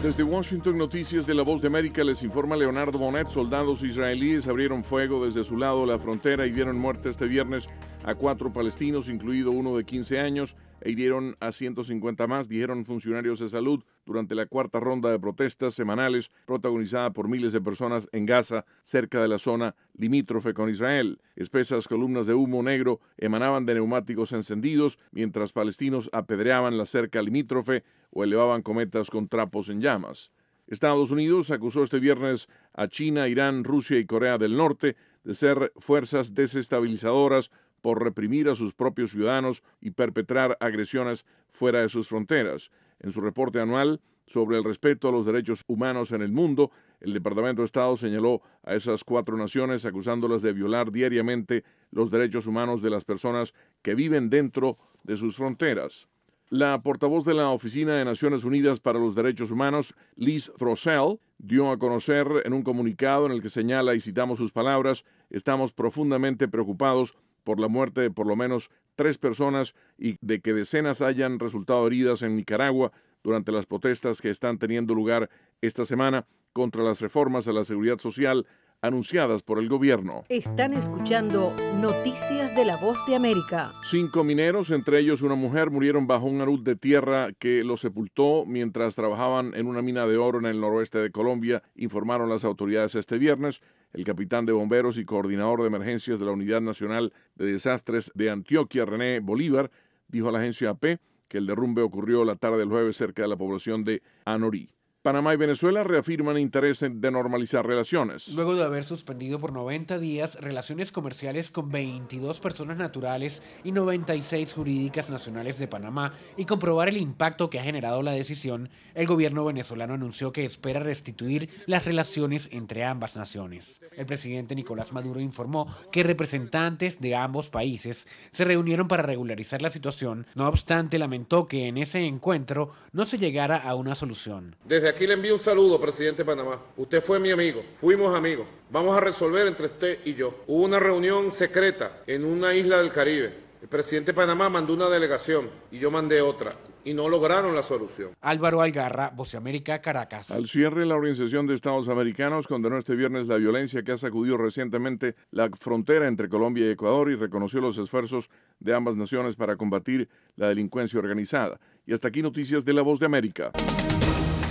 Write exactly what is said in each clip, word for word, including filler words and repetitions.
Desde Washington, Noticias de la Voz de América, les informa Leonardo Bonet. Soldados israelíes abrieron fuego desde su lado de la frontera y dieron muerte este viernes a cuatro palestinos, incluido uno de quince años, e hirieron a ciento cincuenta más, dijeron funcionarios de salud, durante la cuarta ronda de protestas semanales protagonizada por miles de personas en Gaza, cerca de la zona limítrofe con Israel. Espesas columnas de humo negro emanaban de neumáticos encendidos, mientras palestinos apedreaban la cerca limítrofe o elevaban cometas con trapos en llamas. Estados Unidos acusó este viernes a China, Irán, Rusia y Corea del Norte de ser fuerzas desestabilizadoras por reprimir a sus propios ciudadanos y perpetrar agresiones fuera de sus fronteras. En su reporte anual sobre el respeto a los derechos humanos en el mundo, el Departamento de Estado señaló a esas cuatro naciones acusándolas de violar diariamente los derechos humanos de las personas que viven dentro de sus fronteras. La portavoz de la Oficina de Naciones Unidas para los Derechos Humanos, Liz Throssell, dio a conocer en un comunicado en el que señala, y citamos sus palabras, «Estamos profundamente preocupados por la muerte de por lo menos tres personas y de que decenas hayan resultado heridas en Nicaragua durante las protestas que están teniendo lugar esta semana contra las reformas a la seguridad social anunciadas por el gobierno». Están escuchando Noticias de la Voz de América. Cinco mineros, entre ellos una mujer, murieron bajo un alud de tierra que los sepultó mientras trabajaban en una mina de oro en el noroeste de Colombia, informaron las autoridades este viernes. El capitán de bomberos y coordinador de emergencias de la Unidad Nacional de Desastres de Antioquia, René Bolívar, dijo a la agencia A P que el derrumbe ocurrió la tarde del jueves cerca de la población de Anorí. Panamá y Venezuela reafirman interés de normalizar relaciones. Luego de haber suspendido por noventa días relaciones comerciales con veintidós personas naturales y noventa y seis jurídicas nacionales de Panamá y comprobar el impacto que ha generado la decisión, el gobierno venezolano anunció que espera restituir las relaciones entre ambas naciones. El presidente Nicolás Maduro informó que representantes de ambos países se reunieron para regularizar la situación. No obstante, lamentó que en ese encuentro no se llegara a una solución. Desde aquí le envío un saludo, presidente de Panamá. Usted fue mi amigo, fuimos amigos. Vamos a resolver entre usted y yo. Hubo una reunión secreta en una isla del Caribe. El presidente de Panamá mandó una delegación y yo mandé otra. Y no lograron la solución. Álvaro Algarra, Voz de América, Caracas. Al cierre, la Organización de Estados Americanos condenó este viernes la violencia que ha sacudido recientemente la frontera entre Colombia y Ecuador y reconoció los esfuerzos de ambas naciones para combatir la delincuencia organizada. Y hasta aquí Noticias de la Voz de América.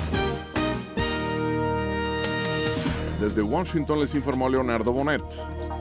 Desde Washington les informó Leonardo Bonet.